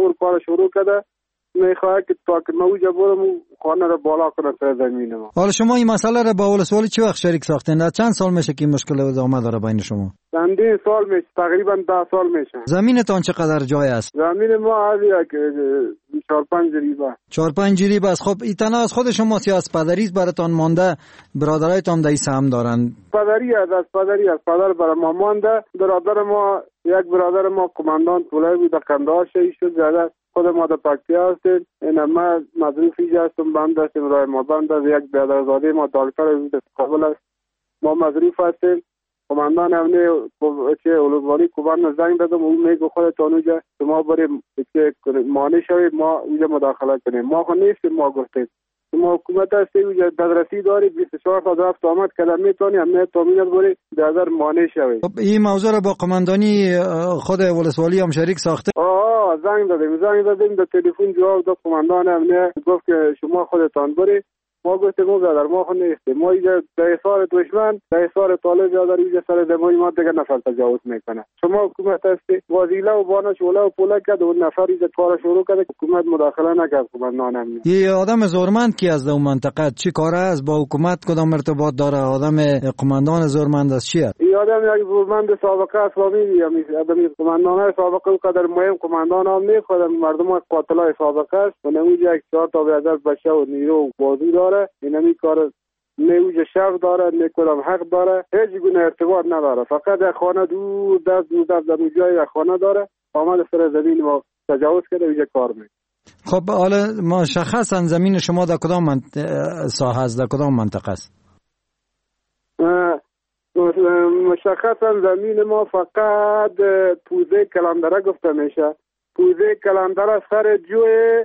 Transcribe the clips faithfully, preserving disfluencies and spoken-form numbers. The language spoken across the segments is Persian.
زور کار شروع کرده، میخواد که تا که موجه برم خانه را بالا کنه سر زمین ما. حالا شما این مسئله را با ولسوالی چه وقت شریک ساختین؟ چند سال میشه که این مشکل ادامه داره بین شما؟ چندین سال میشه، تقریبا ده سال میشه. زمینتان چقدر جای است؟ زمین ما از یک چهار پنج جریبه. چهار پنج جریبه است. خب این تنها از خود شما سیاست پدری براتان مانده، برادرایتان در سهم دارن؟ پدری است، از پدری است، پدر برای ما مانده. برادر ما، یک برادر ما کماندان طولای بود، قندهار شهید شد. زیاده خود ما در پکتیا هستیم. این ما مظروف اینجا هستم، بند هستیم، رای ما بند است. یک برادرزاده ما دکتر بود کابل است، ما مظروف هستیم. کماندان امنی چه ولسوالی کوبان زنگ دادم، اون میگه خودتان اونجا شما بریم که مانع شوید، ما اونجا مداخله کنیم. ما خو نیستیم، ما گفتیم شما حکومت هستید، اونجا دسترسی داری، بیست و چهار ساعت رفت آمد کردن، میتونی امنیت تامین بری در مانع شوید. خب این موضوع را با کماندانی خود ولسوالی هم شریک ساخته؟ آه زنگ دادیم زنگ دادیم در تلفن جواب داد کماندان امنی، گفت که شما خودتان بری. ما گفتیم ما برادر ما خود نیستیم، ما اینجا در حصار دشمن، در حصار طالب برادر اینجا سر دمای ما دیگه نفر تجاوز میکنه. شما حکومت هستی، وزیله و بانه شوله و پوله کرد و اون نفر اینجا کار شروع کرد، حکومت مداخله نکرد. کماندان امنی یه آدم زورمند کی از اون منطقه چی کاره است؟ با حکومت کدام ارتباط داره؟ آدم قماندان زورمند است چیه؟ این آدم یک زورمند سابقه اسلامی میگه، آدم قماندان سابقه و قدر مهم قماندان هم نیست، خود مردم قاتلای سابقه است و نموجه یک چهار تا برادر بچه و نیرو و بازی داره. این همی کار نه اوجه شرف داره نه کدام حق داره، هیچ گونه ارتباط نداره. فقط یک خانه دور دست دور دست در جای یک خانه داره، آمد سر زمین ما تجاوز کرده اوجه کار میکنه. خب حالا مشخصا زمین شما در کدام ساحه است، در کدام منطقه است؟ مشخصا زمین ما فقط پوزه کلندره گفته میشه. پوزه کلندره سر جوی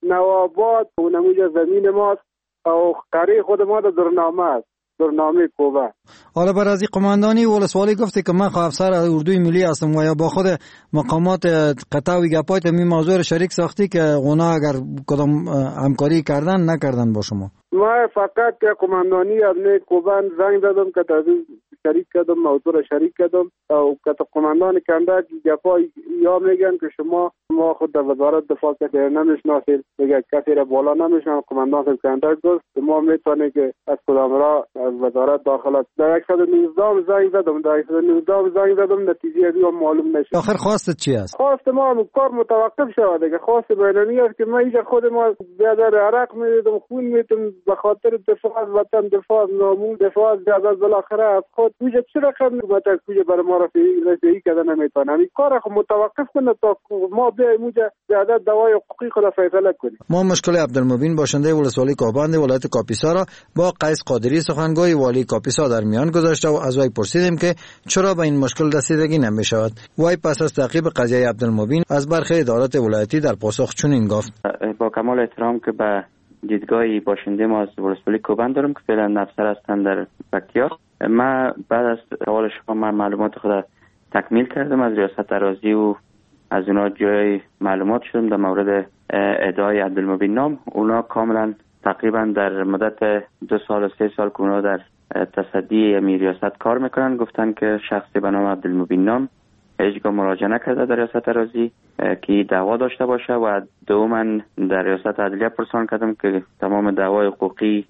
نواباد و نموجه زمین ماست او قری خود ما در درنامه است، درنامه کوبه. حالا بر از این قماندانی ولسوالی گفته که من خواهد افسر اردوی ملی هستم و یا با خود مقامات قطع و گپایت می موضوع رو شریک ساختی که اونا اگر کدام همکاری کردن نکردن با شما؟ ما فقط که قماندانی امنی کوبان زنگ دادم که تازه شریک کردم، موضوع رو شریک کردم او که قماندان کندک گپای یا میگن که شما ما خود در وزارت دفاع که نمیشناسید، میگه کسی را بالا نمیشناسید. قماندان کندک گفت ما میتونه که از کدام را از وزارت داخلت در صد و نوزده زنگ زدم، در صد و نوزده زنگ زدم، نتیجه دیگه معلوم نشد. آخر خواست چی است؟ خواست ما کار متوقف شود دیگه. خواست بینانی است که ما اینجا خود ما بیادر عرق میدم، خون میدم به خاطر دفاع از وطن، دفاع از ناموس، دفاع از جزاز بالاخره از خود. اینجا چه رقم حکومت کوجا برای ما رسیدگی کردن نمیتونه. همین کار خود متوقف کنه تا ما بیایم اونجا بیادر دوای حقوقی خود فیصله کنیم. ما مشکل عبدالمبین باشنده ولسوالی کوبند ولایت کاپیسا را با قیس قادری سخنگوی والی کاپیسا در میان گذاشته و از وی پرسیدیم که چرا به این مشکل رسیدگی نمیشود. وی پس از تعقیب قضیه عبدالمبین از برخی ادارات ولایتی در پاسخ چنین گفت: با کمال احترام که به دیدگاه باشنده ما از ولسوالی کوبند دارم که فعلا افسر هستند در پکتیا، ما بعد از سوال شما من معلومات خود تکمیل کردم از ریاست اراضی و از اونا جای معلومات شدم در مورد ادعای عبدالمبین نام. اونا کاملا تقریبا در مدت دو سال و سه سال که اونا در تصدی امی ریاست کار میکنن گفتن که شخصی به نام عبدالمبین نام هیچگاه مراجعه نکرده در ریاست اراضی که دعوا داشته باشه و دوما در ریاست عدلیه پرسان کردم که تمام دعوای حقوقی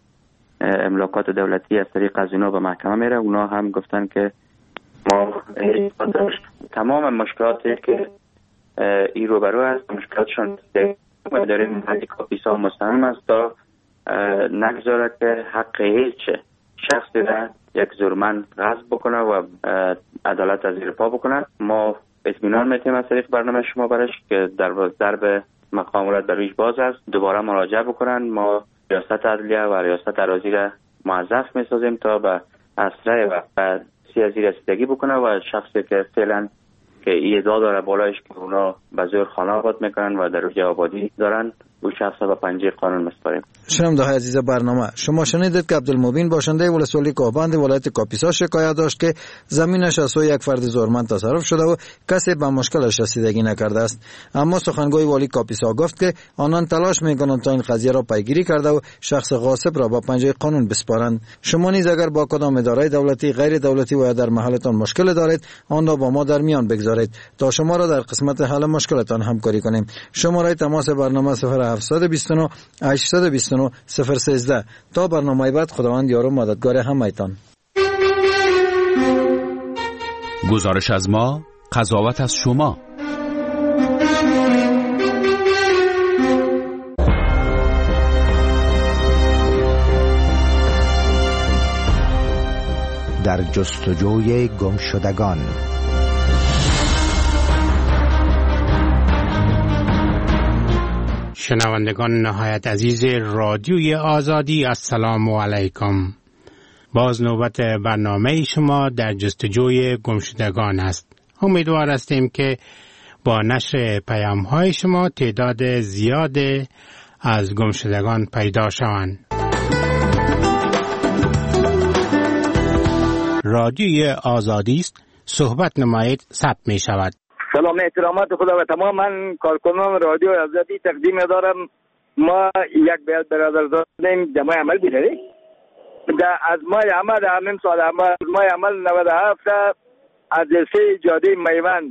املاکات دولتی از طریق از اونا به محکمه میره. اونا هم گفتن که ما تمام مشکلاتی که ای روبرو است مشکلاتشون داریم حدی کاپیسا مستمم است تا نگذاره که حق هیچ شخصی را یک زورمند غصب بکنه و عدالت از زیر پا بکنه. ما اطمینان میتیم از طریق برنامه شما برش که در درب مقام ولایت برویش باز است، دوباره مراجعه بکنن. ما ریاست عدلیه و ریاست اراضی را موظف میسازیم تا به اسرع و سیاسی رسیدگی بکنه و شخصی که فعلا که ادعا داره بالایش که اونا به زور خانه آباد میکنن و در روی آبادی دارن او شخص به پنجه قانون میسپاریم. شنونده‌های عزیز برنامه، شما شنیدید که عبدالمبین باشنده ولسوالی کوهبند ولایت کاپیسا شکایت داشت که زمینش از سوی یک فرد زورمند تصرف شده و کسی به مشکلش رسیدگی نکرده است. اما سخنگوی والی کاپیسا گفت که آنان تلاش میکنند تا این قضیه را پیگیری کرده و شخص غاصب را به پنجه قانون بسپارند. شما نیز اگر با کدام اداره دولتی، غیر دولتی و یا در محلتان مشکل دارید، آن را با ما در میان بگذارید تا شما را در قسمت حل مشکلتان همکاری کنیم. شماره تماس برنامه صفر هفت دو نه هشت دو نه صفر یک سه. تا برنامه بعد، خداوند یار و مددگار همه‌تان. گزارش از ما، قضاوت از شما. در جستجوی گمشدگان. شنوندگان نهایت عزیز رادیوی آزادی، السلام علیکم. باز نوبت برنامه شما در جستجوی گمشدگان است. امیدوار هستیم که با نشر پیام های شما تعداد زیاد از گمشدگان پیدا شوند. رادیوی آزادی است، صحبت نمایید، ثبت می شود. سلام احترامات خدا و تمام من کارکنان رادیو آزادی تقدیم دارم. ما یک بیاد برادر داریم در ماه عمل بیداری در از ماه عمل همین سال عمل از ماه عمل نود و هفت از جلسه جاده میوان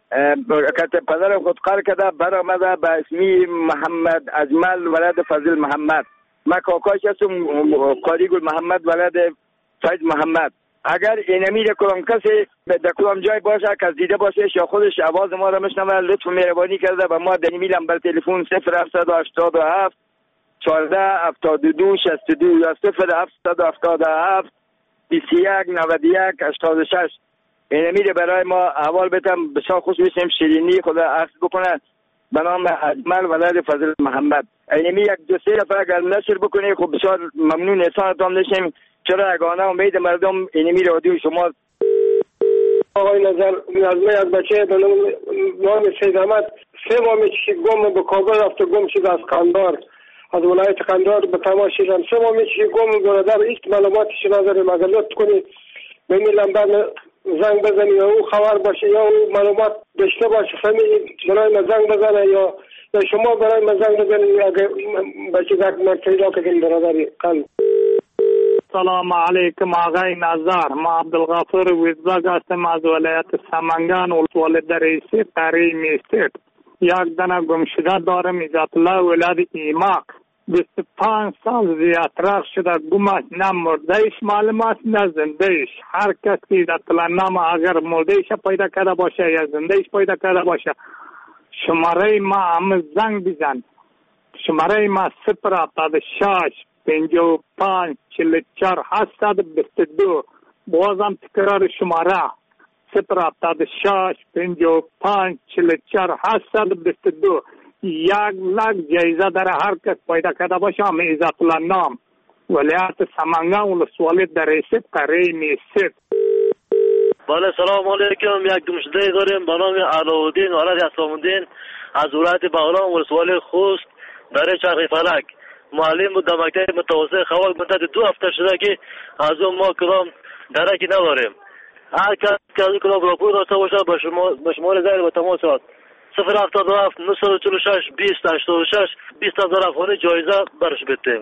کت پدر خود قرار کرده برآمده به اسمی محمد اجمل ولد فضل محمد. من کاکاش هستم، قاری گل محمد ولد فیض محمد. اگر اینمی در کلام کسی در کلام جای باشه که دیده باشه یا خودش آواز ما را میشنوه، لطف مهربانی کرده و ما در ایمیل نمبر تلفن صفر هفت هشت هفت چهارده هفتاد و دو شصت و دو یا صفر هفت هفتاد و هفت بیست و یک نود و یک هشتاد و شش اینمی را برای ما احوال بدم. بسیار خوش میشیم، شیرینی خدا عفو بکنه به نام اجمل ولد فضل محمد. اینمی یک دو سه دفعه اگر نشر بکنه خب بسیار ممنون احسانتان میشیم. چرا اگانه امید مردم اینمی رادیو شما. آقای نظر نظمه از بچه به نام سید احمد سه ماه میشه گم به کابل رفته، گم شده از قندار، از ولایت قندار به تماس شدن. سه ماه میشه گم برادر هیچ معلوماتش نداریم. اگر لطف کنی به این لمبر زنگ بزنی یا او خبر باشه یا او معلومات داشته باشه فهمی برای من زنگ بزنه یا یا شما برای من زنگ بزنی اگر بچه دک من پیدا کنیم برادری قلب. سلام علیکم آقای نظر، ما عبدالغفور ویزباگ هستم از ولایت سمنگان ولسوالی رئیسی تریم استیت. یک دانه گمشده دارم عزت الله ولد ایماق، بیست و پنج سال زیادتر شده گمش، نه مردهش معلوم است نه زندهش. هر کس که عزت الله نام اگر مردهش پیدا کرده باشه یا زندهش پیدا کرده باشه شماره ما هم زنگ بزن. شماره ما صفر هفتاد و شش پنجاه و پنج چهل و چهار هشتصد و بیست و دو. بازم تکرار شماره صفر هفتاد و شش پنجاه و پنج چهل و چهار هشتصد و بیست و دو. یک لک جایزه در هر کس پیدا کرده باشه هم عزت الله نام ولایت سمنگان ولسوالی رئیسی تریم استیت. بله سلام علیکم. یک گمشده داریم به نام علاءالدین ولد اسلام‌الدین از ولایت بغلان ولسوالی خوست در چرخ فلک. معلم بود در مکتب متوسط خوال. مدت دو هفته شده که از اون ما کلام درکی نداریم. هر کس که از این کلام راپور داشته باشه به شما به شماره زیر به تماس شد صفر هفتاد و هفت نه چهار شش بیست هشتاد و شش بیست هزار افغانی جایزه برش بدیم.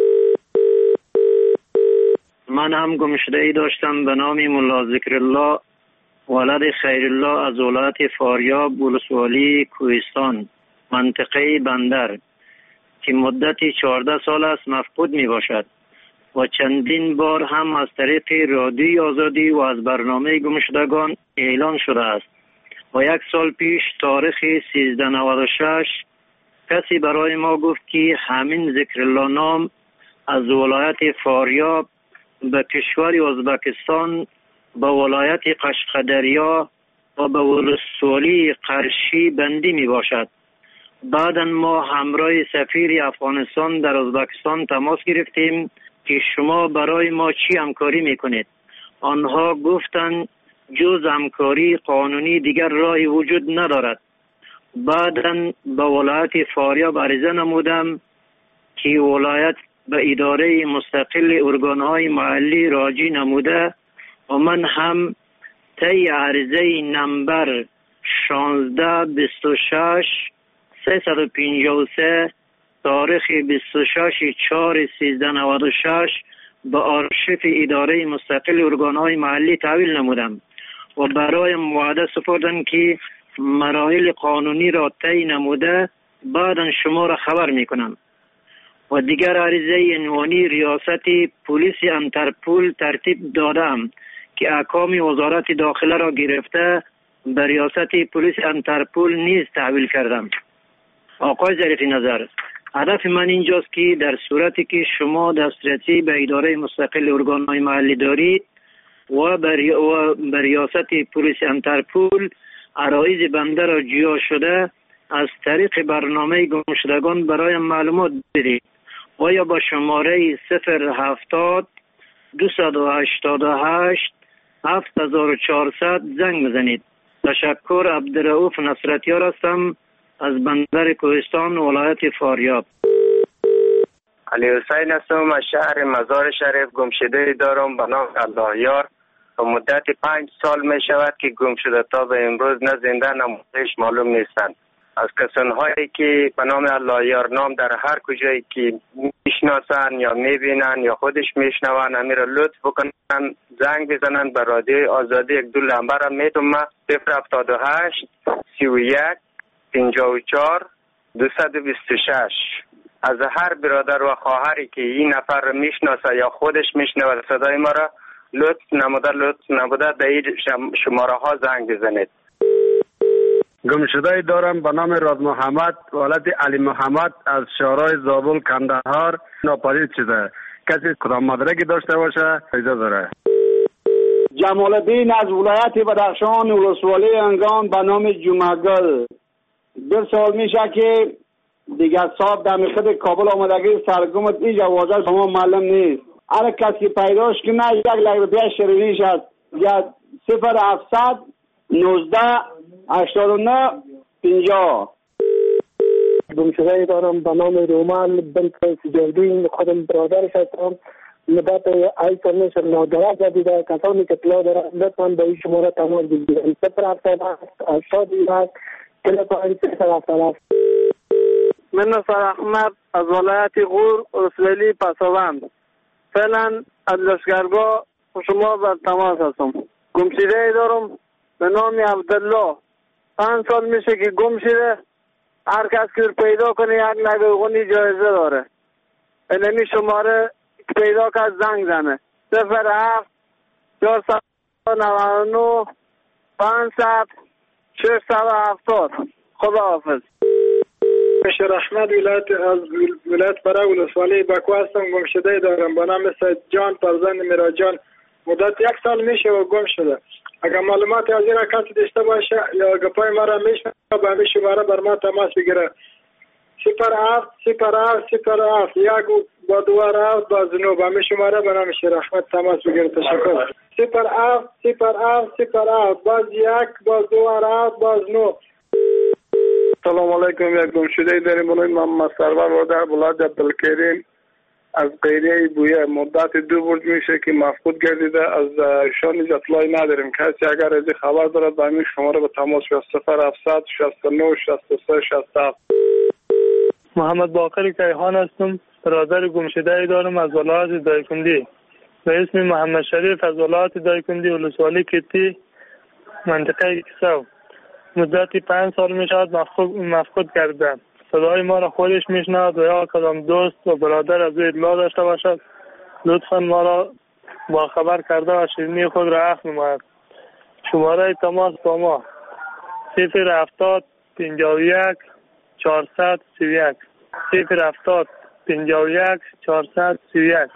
من هم گمشده ای داشتم به نام ملا ذکرالله ولد خیرالله از ولایت فاریاب ولسوالی کوهستان منطقه بندر که مدتی چهارده سال است مفقود می باشد و چندین بار هم از طریق رادیوی آزادی و از برنامه گمشدگان اعلان شده است و یک سال پیش تاریخ سیزده نود و شش کسی برای ما گفت که همین ذکرالله نام از ولایت فاریاب به کشور ازبکستان به ولایت قشقدریا و به ولسوالی قرشی بندی می باشد. بعدا ما همراه سفیر افغانستان در ازبکستان تماس گرفتیم که شما برای ما چی همکاری میکنید؟ آنها گفتند جز همکاری قانونی دیگر راهی وجود ندارد بعداً به ولایت فاریاب عریضه نمودم که ولایت به اداره مستقل ارگانهای محلی راجع نموده و من هم طی عریضه نمبر شانزده بیست و شش سیصد و پنجاه و سه تاریخ بیست و شش چهار سیزده نود و شش به آرشیف اداره مستقل ارگانهای محلی تحویل نمودم و برای وعده سپردن که مراحل قانونی را طی نموده بعدا شما را خبر میکنم. و دیگر عریضه عنوانی ریاست پلیس انترپول ترتیب دادم که احکام وزارت داخله را گرفته به ریاست پلیس انترپول نیز تحویل کردم. آقای ظریف نظر، هدف من اینجاست که در صورتی که شما دسترسی به اداره مستقل ارگانهای محلی دارید و به ریاست پلیس انترپول عرایض بنده را جیا شده از طریق برنامه گمشدگان برای معلومات بدید و یا با شماره صفر هفتاد دویست و هشتاد و هشت هفت هزار و چهارصد زنگ بزنید. تشکر. عبدالرؤوف نصرتیار هستم از بندر کوهستان ولایت فاریاب. علی حسین هستم از شهر مزار شریف. گمشده دارم به نام الله یار و مدت پنج سال می شود که گم شده تا به امروز نه زنده نه مرده‌اش معلوم نیستند. از کسانهایی که به نام الله یار نام در هر کجایی که میشناسن یا میبینن یا خودش میشنون امیر لطف بکنن زنگ بزنن به رادیو آزادی. یک دو لمبر هم میتونم صفر هفتاد و هشت سی و یک پنجاه و چهار دویست و بیست و شش. از هر برادر و خواهری که این نفر رو میشناسه یا خودش میشنود صدای ما را لطف نموده لطف نموده در این شماره ها زنگ بزنید. گمشده دارم به نام راز محمد ولد علی محمد از شهرهای زابل کندهار ناپدید شده. کسی کدام مدرکی داشته باشه اجازه داره. جمال الدین از ولایت بدخشان ولسوالی انگان به نام جمعگل. دو سال میشه که دیگر صاحب در خود کابل آمدگی سرگمت این جوازه شما معلوم نیست. هر کسی پیداش که نه یک لک روپیه شروینش است یا صفر هفتصد نوزده هشتاد و نه پنجاه. گمشده دارم به نام رومان بنت سجادین. خودم برادرش هستم. مدت ای سال میشه نادرست جدیده. کسانی که اطلاع دارن لطفاً به این شماره تماس بگیرن. صفر هفتاد هشتاد و یک تلفن صفر هفتاد هفت. من نصر احمد از ولایت غور رسولی پسوند. فعلا از لشکرگاه شما بر تماس هستم. گمشده دارم به نام عبدالله. پنج سال میشه که گم شده. هر کس که پیدا کنه یک نگهبانی جایزه داره. اینمی شماره پیدا کرد زنگ زنه. صفر هفت چهارصد و نود و نه پانصد ششصد و هفتاد. خدا حافظ. بشیر احمد ولایت از ولایت برای ولسوالی بکو هستم. گمشده دارم به نام سید جان فرزند میرا جان. مدت یک سال میشه و گم شده. اگر معلومات از این کسی داشته باشه یا گپای ما را میشنه با همین شماره بر ما تماس بگیره. صفر هفت صفر هفت صفر هفت یک با دوار هفت با زنو با همین شماره به نام شیر احمد تماس بگیره. تشکر. صفر هفت صفر هفت صفر هفت باز یک باز دوار هفت باز نو. سلام علیکم. یک گمشده داریم بنوی محمد سرور وارده ولایت عبدالکریم از قیریه بویه. مدت دو برج میشه که مفقود گردیده. از ایشان هیچ اطلاعی نداریم. کسی اگر از خبر دارد به همین شماره به تماس بیاد. صفر هفتصد شصت و نه شصت و سه شصت و هفت. محمد باقر کیهان هستم. برادر گمشده دارم از ولایت دایکندی به اسم محمد شریف از ولایت دایکندی ولسوالی کتی منطقه کسو. مدتی پنج سال می شود مفقود, مفقود کرده. صدای ما را خودش میشنود و یا کدام دوست و برادر از او اطلاع داشته باشد لطفا ما را با خبر کرده و شیرینی خود را عفو نماید. شماره تماس با ما صفر هفتاد پنجاه و یک چهارصد سی و یک صفر هفتاد پنجاه و یک چهارصد سی و یک.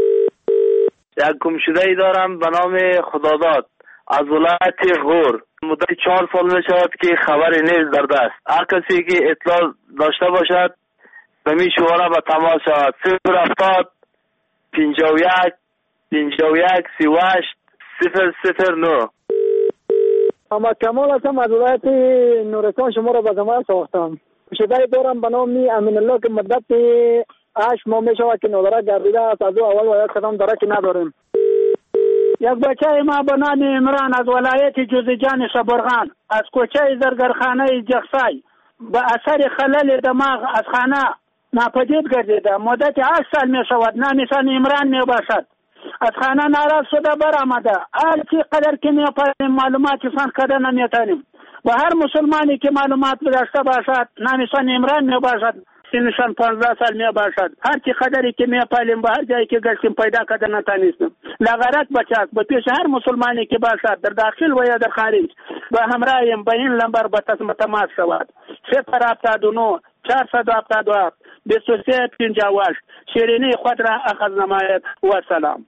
یک گمشده ای دارم به نام خداداد از ولایت غور. مدت چهار سال می شود که خبری نیست در دست. هر کسی که اطلاع داشته باشد به می شماره به تماس شود. صفر هفتاد پنجاه و یک پنجاه و یک سی و هشت صفر صفر نه. اما کمال هستم از ولایت نورستان. شما را به زمان ساختم. گمشده دارم به نام امین الله که مدت هشت ماه می شود که نادرک گردیده است. از او اول باید کدام درکی نداریم. یک بچه ما به نام عمران از ولایت جوزجان شبرغان از کوچه زرگرخانه جخسای به اثر خلل دماغ از خانه ناپدید گردیده. مدت هشت سال می شود. نامشان عمران می باشد. از خانه ناراض شده برآمده. هر چی قدر که می پاییم معلوماتی فان کردن نمی تانیم. و هر مسلمانی که معلومات داشته باشد نامشان عمران می باشد. سنشان پانزده سال می باشد. هر چی قدری که می پاییم به هر جایی که گشتیم پیدا کردن نتانیستیم. لغرک بچاک به پیش هر مسلمانی که باشد در داخل و یا در خارج به همراهیم به این لمبر به تماس شود. صفر هفتاد و نه چهارصد و هفتاد و هفت بیست و سه پنجاه و هشت. شیرینی خود را اخذ نماید و سلام.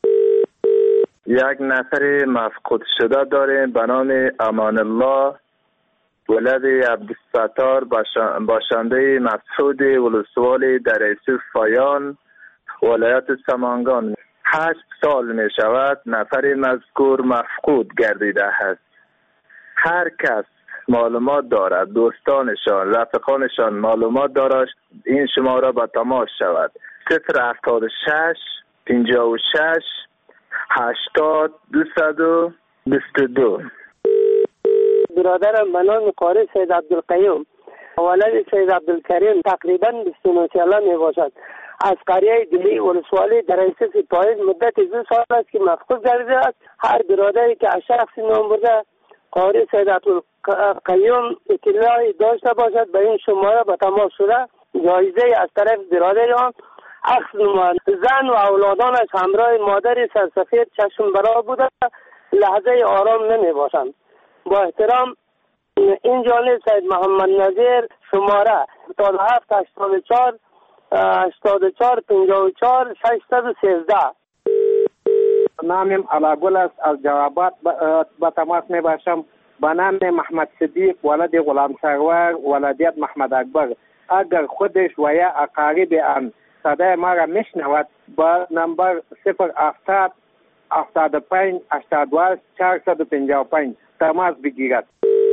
یک نفر مفقود شده داریم به نام امان الله ولد عبدالستار باشنده مسعود ولسوالی در ایسوف فایان ولایت سمنگان. هشت سال می شود نفر مذکور مفقود گردیده است. هر کس معلومات دارد، دوستانشان رفقانشان معلومات دارد، این شماره به تماس شود. صفر هفتاد و شش پنجاه و شش هشتاد دویست و بیست و دو. برادرم به نام قاری سید عبدالقیوم ولد سید عبدالکریم تقریبا بیست و نه ساله می باشد. از قریه دلی ولسوالی در ایسوف پاییز مدت دو سال است که مفقود گردیده است. هر برادری که از شخصی نام برده قاری سید عبدالقیوم اطلاعی داشته باشد به این شماره به تماس شده جایزه از طرف برادر آن اخذ نماید. زن و اولادانش همراه مادر سرسفید چشم برا بوده لحظه آرام نمی باشند. با احترام این جانب سید محمد نظیر شماره هفتاد و هفت هشتاد و چهار هشتاد و چهار پنجاه و چهار ششصد و سیزده. نامم علاگل است. از جوابات با تماس می باشم. به نام محمد صدیق ولد غلام سرور ولدیت محمد اکبر. اگر خودش و یا اقارب آن صدای ما را میشنود با نمبر صفر هفتاد هفتاد و پنج هشتاد و هشت چهارصد و پنجاه و پنج تماس بگیرد.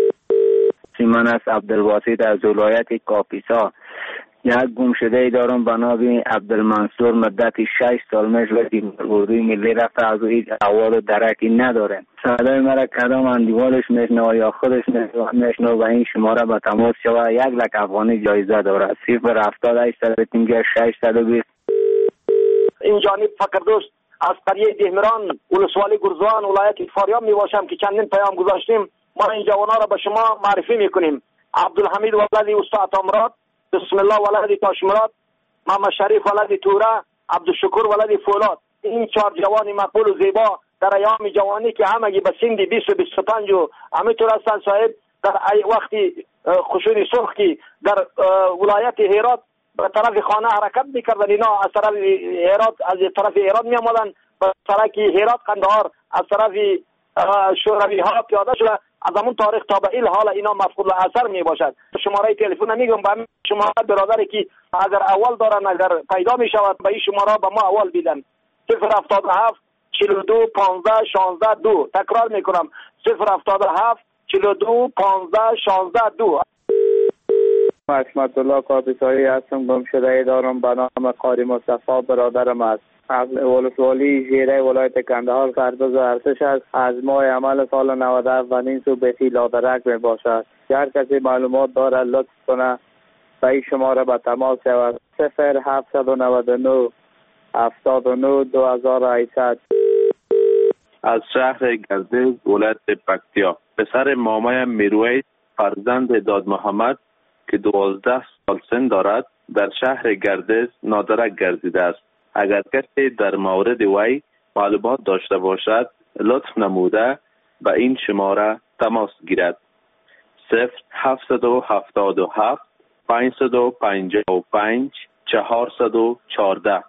من از عبدالواسط از ولایت کاپیسا. یک گمشده ای دارم به نام عبدالمنصور مدت شش سال میشه اردوی ملی رفته از او هیچ احوال و درکی نداره. صدای مرا کدام اندیوالش میشنوه یا خودش میشنوه و این شماره به تماس شوه. یک لک افغانی جایزه داره. صفر هفتاد هشتصد و پنجاه ششصد و بیست. این جانب فقردوست از قریه دهمران ولسوالی گرزوان ولایت فاریاب می باشم که چندین پیام گذاشتیم. ما این جوانا را به شما معرفی میکنیم. عبدالحمید ولد استاد امراد، بسم الله ولد تاشمراد، محمد شریف ولد توره، عبدالشکور ولد فولاد. این چهار جوان مقبول و زیبا در ایام جوانی که همگی به سن بیست و بیست و پنج و همینطور هستند صاحب در وقتی خشونت سرخ که در ولایت هرات به طرف خانه حرکت میکردن، اینا از طرف هرات از طرف هرات می آمدن به طرف هرات قندهار از طرف شوروی ها پیاده شده. از همون تاریخ تا به این حال اینا مفقود اثر می باشد. شماره تلفن میگم به شماره برادری که اگر اول دارن اگر پیدا می شود به این شماره به ما اول بیدن. صفر هفتاد و هفت چهل و دو پانزده شانزده دو. تکرار میکنم صفر هفتاد و هفت چهل و دو پانزده شانزده دو. اسمت الله کاپیسایی هستم. گمشده دارم به نام قاری مصطفی برادرم است. از ولسوالی ژیره ولایت کندهار پرداز ارتش است. از ماه عمل سال نود و هفت و نیم سو به لادرک می باشد. هر کسی معلومات دارد لطف کنه به این شماره به تماس شود. صفر هفتصد و نود و نه هفتاد و نه دو هزار و هشتصد. از شهر گردز ولایت پکتیا. پسر مامای میرویس فرزند داد محمد که دوازده سال سن دارد در شهر گردز نادرک گردیده است. اگر کسی در مورد وی معلومات داشته باشد لطف نموده به این شماره تماس گیرد. صفر هفتصد و هفتاد و هفت پانصد و پنجاه و پنج چهارصد و چهارده.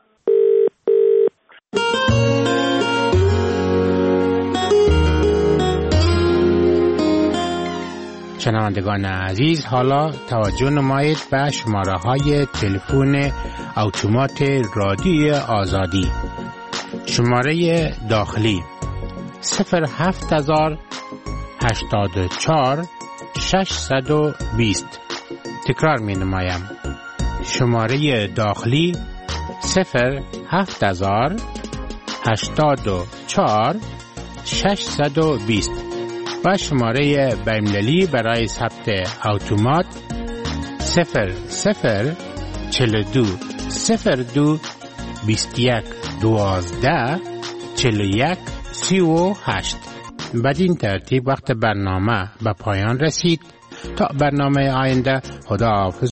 شنوندگان عزیز، حالا توجه نمایید به شماره های تلفن اتومات رادیوی آزادی. شماره داخلی صفر هفت هزار هشتاد و چهار ششصد و بیست. تکرار می نمایم. شماره داخلی صفر هفت هزار هشتاد و چهار ششصد و بیست و شماره بین‌المللی برای ثبت اتومات صفر صفر چهل و دو صفر دو بیست و یک دوازده چهل و یک سی و هشت. بدین ترتیب وقت برنامه به پایان رسید. تا برنامه آینده، خدا حافظ.